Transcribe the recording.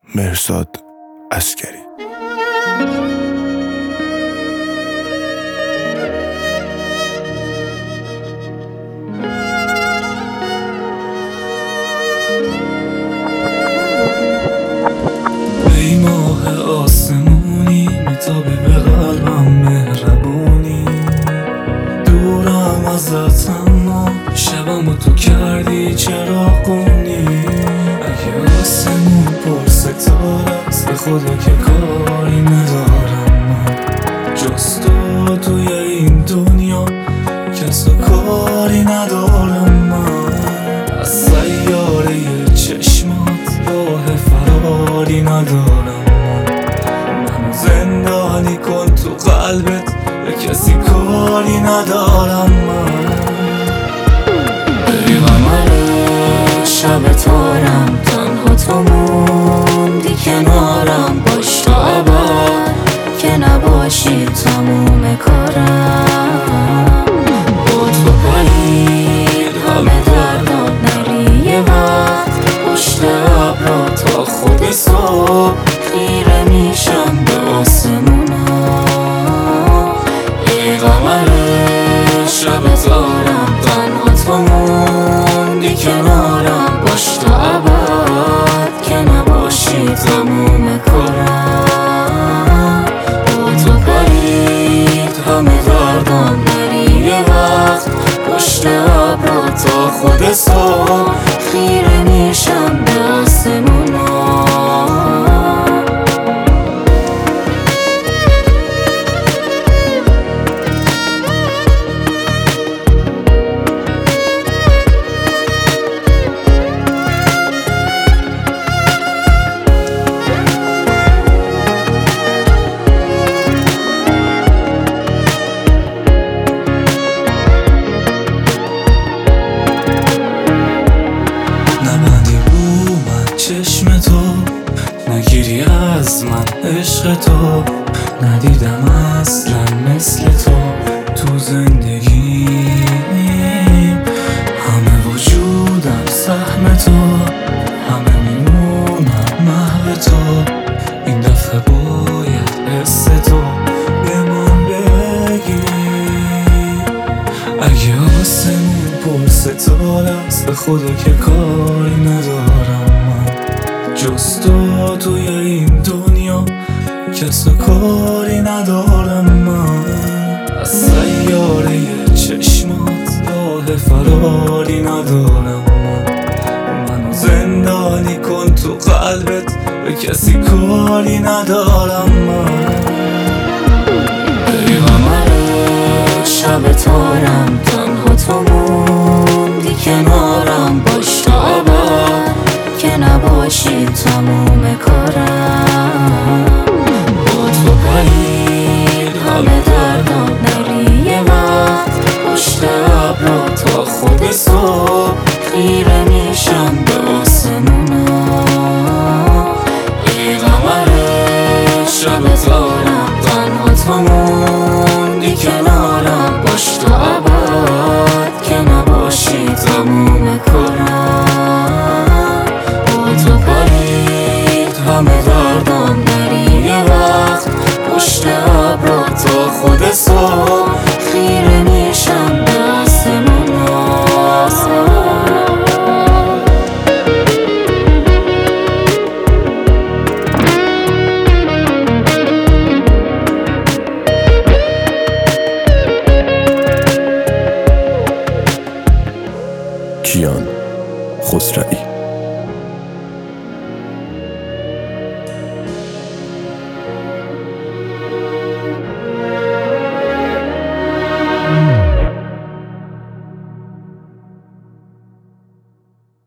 مهرزاد عسکری. ای ماه آسمونی میتابی به قلبم مهربونی، دورم ازت اما شبمو تو کردی چراغونی. اگه آسمون پر ستاره است به خدا که کاری ندارم من، جز تو توی این دنیا کس و کاری ندارم من. از سیاره چشمات راه فراری ندارم من، زندانی کن تو قلبت به کسی کاری ندارم من. ای قمر شب تارم تنها تو موندی کنارم، باش تا ابد که نباشی تموم کارم. با تو پرید همه دردم، نری یه وقت پشت ابرا تا خود صبح خیره میشم به آسمونا. ای قمر شب تارم تنها تو موندی کنارم، باش تا ابد که نباشی تموم کارم. با تو پرید همه دردم، نری یه وقت پشت ابرا تا خود صبح خیره میشم به آسمونا. نبندی رو من چشم تو، نگیری از من عشق تو، ندیدم اصلا مثل تو تو زندگیم. همه وجودم سهم تو، همه میمونم محو تو. این دفعه باید حس تو به من بگی. اگه آسمون پر ستاره است به خدا که کاری ندارم من، جز تو توی این دنیا کس و کاری ندارم من. از سیاره چشمات راه فراری ندارم من، منو زندانی کن تو قلبت به کسی کاری ندارم من. ای قمر شب تارم تنها تو موندی کنارم، باش تا ابد که نباشی تموم کارم. با تو پرید همه دردم، نری یه وقت پشت ابرا تا خود صبح خیره میشم به آسمونا. ای قمر شب تارم تنها تو موندی کنارم، باش تا ابد که نباشی تموم کارم. با تو پرید همه دردم، نری یه وقت پشت ابرا تا خود صبح خیره میشم به آسمونا. کیان خسروی.